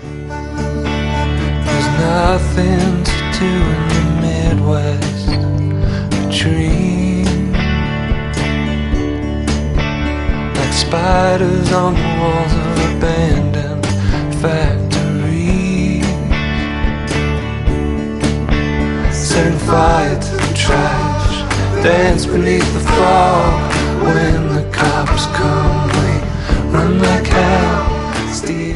There's nothing to do in the Midwest but dream, like spiders on the walls of abandoned factories, setting fire to the trash, dance beneath the fog. When the cops come, we run like hell, steal